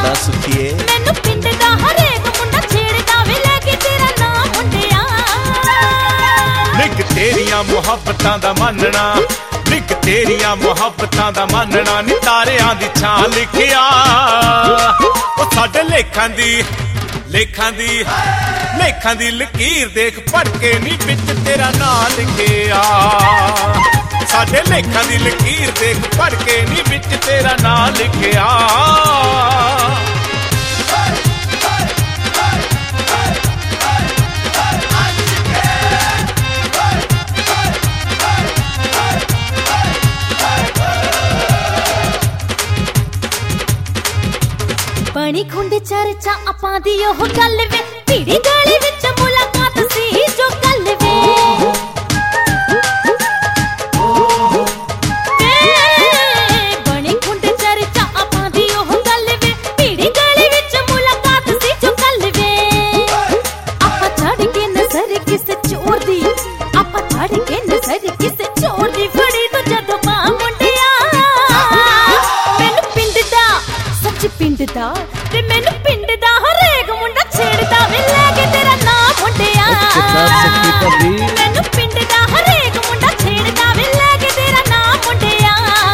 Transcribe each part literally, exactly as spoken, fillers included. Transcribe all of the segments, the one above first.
दस सुखिए मैनू पिंड दा हरेक मुंडा छेड़दा वे लेके तेरा नाम मुंडिया निक तेरियां मुहब्बतां दा मानना निक तेरियां मुहब्बतां दा मानना नी तारियां दी छां लिखिया ओ साडे लेखां दी लेखां दी लेखां दी लकीर देख पढ़ के नी विच तेरा नाम लिखिया साडे लेखां दी लकीर देख पढ़ के नी विच तेरा नाम लिखिया बनी खुंड चर्चा आपां दी ओह गल वे पीड़ी गली विच मुलाकात सी जो गल वे बनी खुंड चर्चा आपां दी ओह गल वे पीड़ी गली विच मुलाकात सी जो गल वे आपां छड़ के नजर किस चोर दी आपां छड़ के नजर किस चोर दी फड़ी तो जदों मां मुंडिया मैनू पिंड दा सच पिंड दा ते मैनू पिंड दा हरेक मुंडा छेड़दा वे लेके तेरा नाम मुंडिया मैनू पिंड दा हरेक मुंडा छेड़दा वे लेके तेरा नाम मुंडिया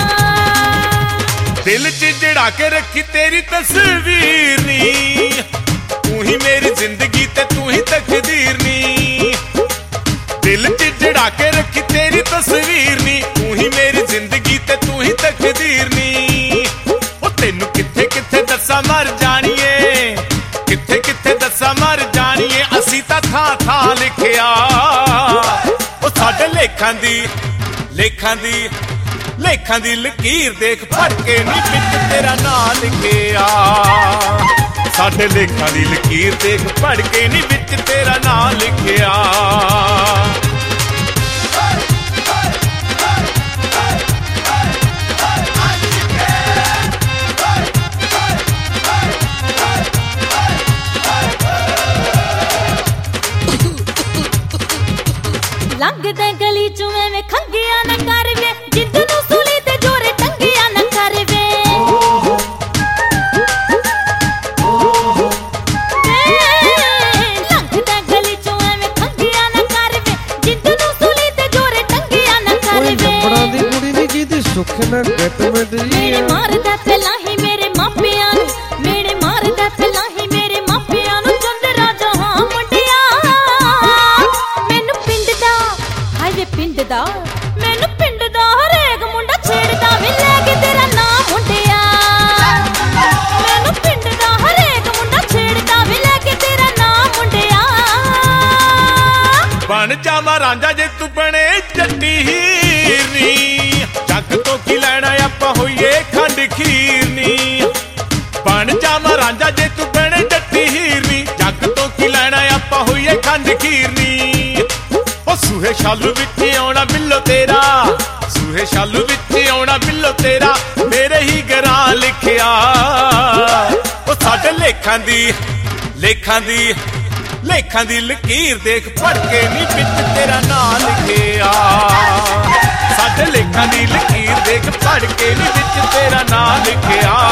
दिल च जड़ा के रखी तेरी तस्वीर नी तू ही मेरी जिंदगी ते तू ही तकदीर नी दिल च जड़ा के रखी तेरी तस्वीर नी तू ही मेरी जिंदगी ते तू ही तकदीर नी ओ तेनू किथे किथे दसा मर जानिए किथे किथे दसा मर जानिए असी तां थां थां लिखिया ओ साडे लेखां दी लेखां दी लेखां दी लकीर देख पढ़ के नी विच तेरा नाम लिखिया साडे लेखां दी लकीर देख पढ़ के नी विच तेरा नाम लिखिया लंघदे गली चों एवें खंगिया न कर वे जिंद नूं सूली ते जोरे टंगिया न कर वे लंघदे गली चों एवें खंगिया न कर वे जिंद नूं सूली ते जोरे टंगिया न कर वे जंपड़ा दी कुड़ी नी कीती सुख ना गट में दी मेरे मारदा पहला ही मेरे मापियां नूं मेरे मारदा पहला ही मेरे मापियां नूं चंद राजा हां मुंडिया मैनू पिंड दा हाय वे पिंड दा मैनू पिंड दा हरेक मुंडा छेड़दा वे लेके तेरा नाम मुंडिया मैनू पिंड दा हरेक मुंडा छेड़दा वे लेके तेरा नाम मुंडिया बन जावा रांझा जे तू बने जट्टी हीरनी जग तो की लैना आपां होईए खंड खीरनी बन जावा रांझा जे तू बने जट्टी हीरनी जग तो की लैना आपां होईए खंड खीरनी ओ सूहे शालू विच आउणा बिल्लो तेरा सूहे शालू विच आउणा बिल्लो तेरा मेरे ही घरां लिखिया ओ साडे लेखां दी लेखां दी लेखां दी लकीर देख पढ़ के नी विच तेरा नाम लिखिया साडे लेखां दी लकीर देख पढ़ के नी विच तेरा नाम लिखिया